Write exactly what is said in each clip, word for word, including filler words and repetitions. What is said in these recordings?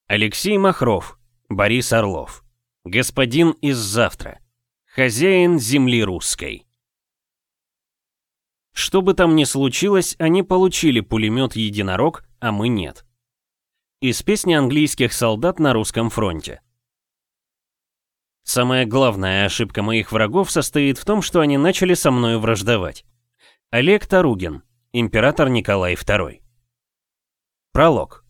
Алексей Махров, Борис Орлов. Господин из завтра. Хозяин земли русской. Что бы там ни случилось, они получили пулемет «Единорог», а мы нет. Из песни английских солдат на русском фронте. Самая главная ошибка моих врагов состоит в том, что они начали со мной враждовать. Олег Таругин, император Николай второй. Пролог.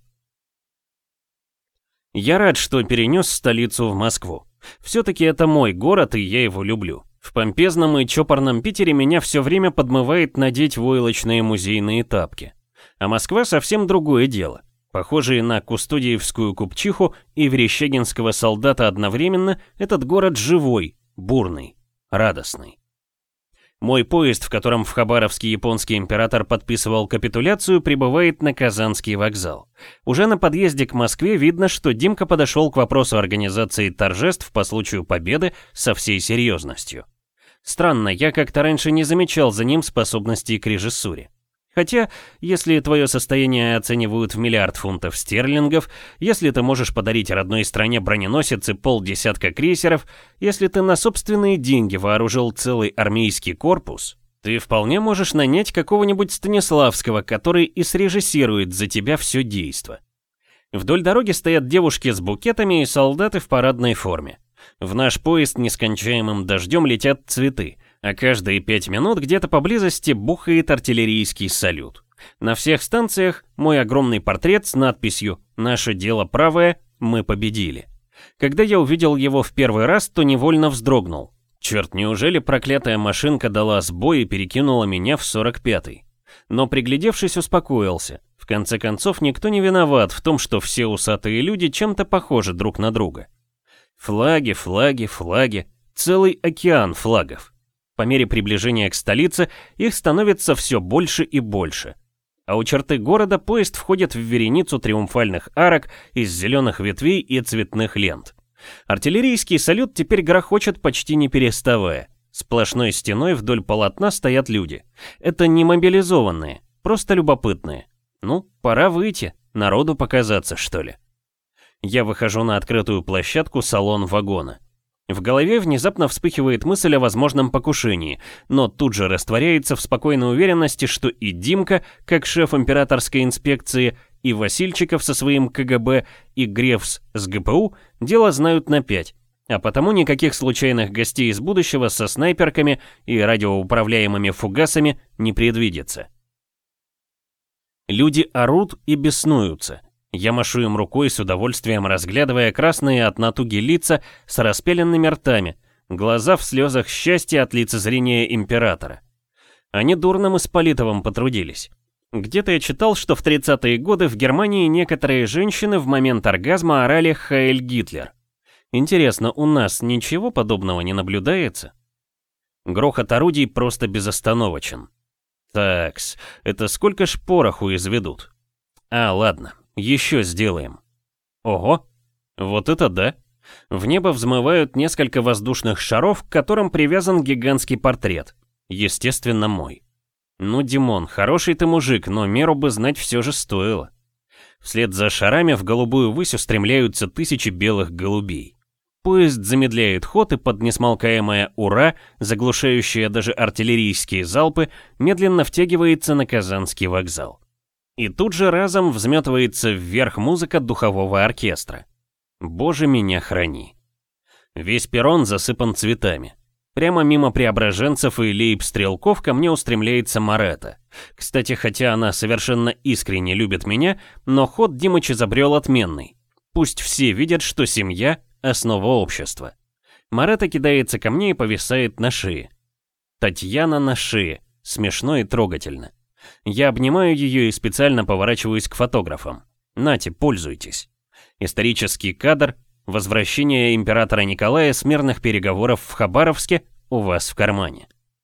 Я рад, что перенес столицу в Москву. Все-таки это мой город, и я его люблю. В помпезном и чопорном Питере меня все время подмывает надеть войлочные музейные тапки. А Москва совсем другое дело. Похожий на кустодиевскую купчиху и верещагинского солдата одновременно, этот город живой, бурный, радостный. Мой поезд, в котором в Хабаровске японский император подписывал капитуляцию, прибывает на Казанский вокзал. Уже на подъезде к Москве видно, что Димка подошел к вопросу организации торжеств по случаю победы со всей серьезностью. Странно, я как-то раньше не замечал за ним способностей к режиссуре. Хотя, если твое состояние оценивают в миллиард фунтов стерлингов, если ты можешь подарить родной стране броненосец и полдесятка крейсеров, если ты на собственные деньги вооружил целый армейский корпус, ты вполне можешь нанять какого-нибудь Станиславского, который и срежиссирует за тебя все действо. Вдоль дороги стоят девушки с букетами и солдаты в парадной форме. В наш поезд нескончаемым дождем летят цветы, а каждые пять минут где-то поблизости бухает артиллерийский салют. На всех станциях мой огромный портрет с надписью «Наше дело правое, мы победили». Когда я увидел его в первый раз, то невольно вздрогнул. Черт, неужели проклятая машинка дала сбой и перекинула меня в сорок пятый? Но приглядевшись, успокоился. В конце концов, никто не виноват в том, что все усатые люди чем-то похожи друг на друга. Флаги, флаги, флаги. Целый океан флагов. По мере приближения к столице их становится все больше и больше. А у черты города поезд входит в вереницу триумфальных арок из зеленых ветвей и цветных лент. Артиллерийский салют теперь грохочет почти не переставая. Сплошной стеной вдоль полотна стоят люди. Это не мобилизованные, просто любопытные. Ну, пора выйти, народу показаться, что ли. Я выхожу на открытую площадку салон вагона. В голове внезапно вспыхивает мысль о возможном покушении, но тут же растворяется в спокойной уверенности, что и Димка, как шеф императорской инспекции, и Васильчиков со своим ка гэ бэ, и Гревс с гэ пэ у дело знают на пять, а потому никаких случайных гостей из будущего со снайперками и радиоуправляемыми фугасами не предвидится. Люди орут и беснуются. Я машу им рукой, с удовольствием разглядывая красные от натуги лица с распяленными ртами, глаза в слезах счастья от лицезрения императора. Они дурным Исполитовым потрудились. Где-то я читал, что в тридцатые годы в Германии некоторые женщины в момент оргазма орали «Хайль Гитлер». Интересно, у нас ничего подобного не наблюдается? Грохот орудий просто безостановочен. Такс, это сколько ж пороху изведут? А, ладно. Еще сделаем. Ого, вот это да. В небо взмывают несколько воздушных шаров, к которым привязан гигантский портрет. Естественно, мой. Ну, Димон, хороший ты мужик, но меру бы знать все же стоило. Вслед за шарами в голубую высь устремляются тысячи белых голубей. Поезд замедляет ход, и под несмолкаемое «Ура», заглушающее даже артиллерийские залпы, медленно втягивается на Казанский вокзал. И тут же разом взметывается вверх музыка духового оркестра. Боже, меня храни. Весь перрон засыпан цветами. Прямо мимо преображенцев и лейб-стрелков ко мне устремляется Марета. Кстати, хотя она совершенно искренне любит меня, но ход Димыч изобрел отменный. Пусть все видят, что семья — основа общества. Марета кидается ко мне и повисает на шее. Татьяна на шее. Смешно и трогательно. Я обнимаю ее и специально поворачиваюсь к фотографам. Нате, пользуйтесь. Исторический кадр «Возвращение императора Николая с мирных переговоров в Хабаровске» у вас в кармане.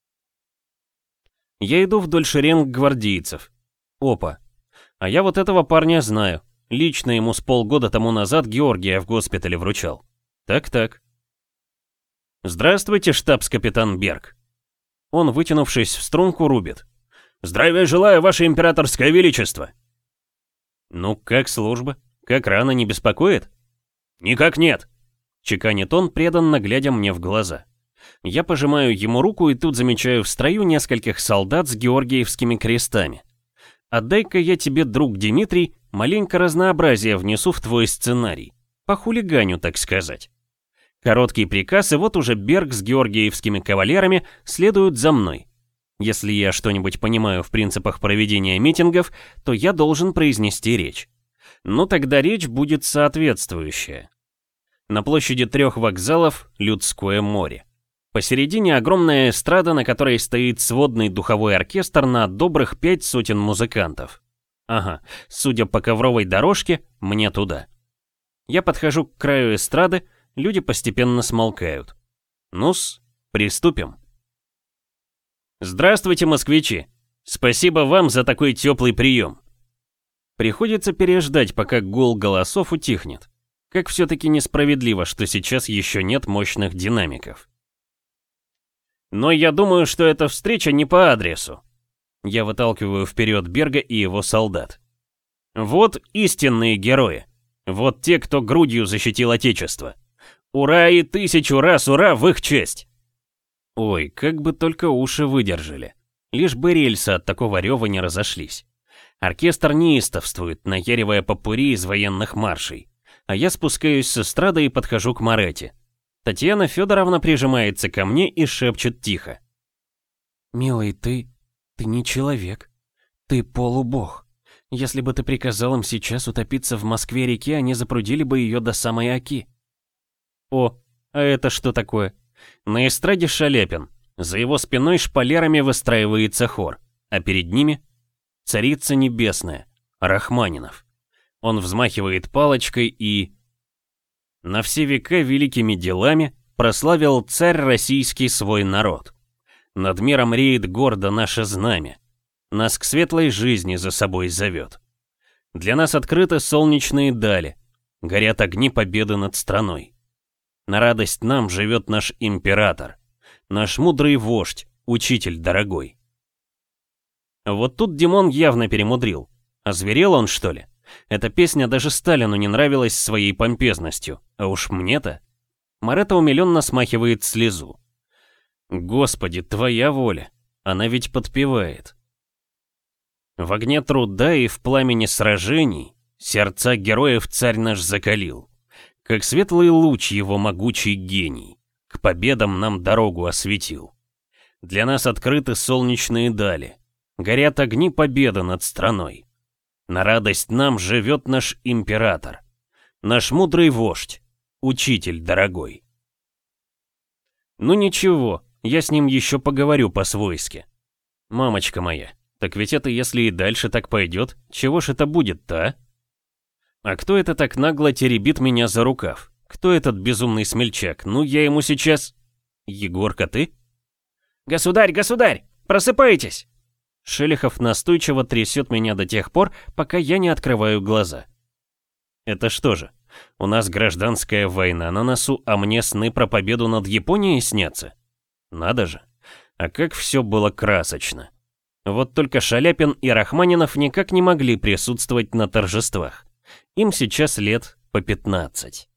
Я иду вдоль шеренг гвардейцев. Опа. А я вот этого парня знаю. Лично ему с полгода тому назад Георгия в госпитале вручал. Так-так. Здравствуйте, штабс-капитан Берг. Он, вытянувшись в струнку, рубит. Здравия желаю, ваше императорское величество. Ну, как служба? Как рано, не беспокоит?» «Никак нет», — чеканит он, преданно глядя мне в глаза. Я пожимаю ему руку и тут замечаю в строю нескольких солдат с георгиевскими крестами. «Отдай-ка я тебе, друг Дмитрий, маленько разнообразия внесу в твой сценарий. Похулиганю, так сказать». Короткий приказ, и вот уже Берг с георгиевскими кавалерами следуют за мной. Если я что-нибудь понимаю в принципах проведения митингов, то я должен произнести речь. Ну тогда речь будет соответствующая. На площади трех вокзалов людское море. Посередине огромная эстрада, на которой стоит сводный духовой оркестр на добрых пять сотен музыкантов. Ага, судя по ковровой дорожке, мне туда. Я подхожу к краю эстрады, люди постепенно смолкают. Ну-с, приступим. Здравствуйте, москвичи! Спасибо вам за такой теплый прием. Приходится переждать, пока гул голосов утихнет. Как все-таки несправедливо, что сейчас еще нет мощных динамиков. Но я думаю, что эта встреча не по адресу. Я выталкиваю вперед Берга и его солдат. Вот истинные герои. Вот те, кто грудью защитил Отечество. Ура и тысячу раз ура в их честь! Ой, как бы только уши выдержали. Лишь бы рельсы от такого рева не разошлись. Оркестр неистовствует, наяривая попурри из военных маршей. А я спускаюсь с эстрады и подхожу к Моретти. Татьяна Федоровна прижимается ко мне и шепчет тихо. «Милый, ты... ты не человек. Ты полубог. Если бы ты приказал им сейчас утопиться в Москве-реке, они запрудили бы ее до самой Оки». О, а это что такое? На эстраде Шаляпин. За его спиной шпалерами выстраивается хор, а перед ними Царица Небесная, Рахманинов. Он взмахивает палочкой и... На все века великими делами прославил царь российский свой народ. Над миром реет гордо наше знамя. Нас к светлой жизни за собой зовет. Для нас открыты солнечные дали, горят огни победы над страной. На радость нам живет наш император, наш мудрый вождь, учитель дорогой. Вот тут Димон явно перемудрил. Озверел он, что ли? Эта песня даже Сталину не нравилась своей помпезностью, а уж мне-то. Моретто умиленно смахивает слезу. Господи, твоя воля, она ведь подпевает. В огне труда и в пламени сражений сердца героев царь наш закалил. Как светлый луч его могучий гений к победам нам дорогу осветил. Для нас открыты солнечные дали, горят огни победы над страной. На радость нам живет наш император, наш мудрый вождь, учитель дорогой. Ну ничего, я с ним еще поговорю по-свойски. Мамочка моя, так ведь это если и дальше так пойдет, чего ж это будет-то, а? А кто это так нагло теребит меня за рукав? Кто этот безумный смельчак? Ну я ему сейчас... Егорка, ты? Государь, государь, просыпайтесь! Шелихов настойчиво трясет меня до тех пор, пока я не открываю глаза. Это что же, у нас гражданская война на носу, а мне сны про победу над Японией снятся? Надо же, а как все было красочно. Вот только Шаляпин и Рахманинов никак не могли присутствовать на торжествах. Им сейчас лет по пятнадцать.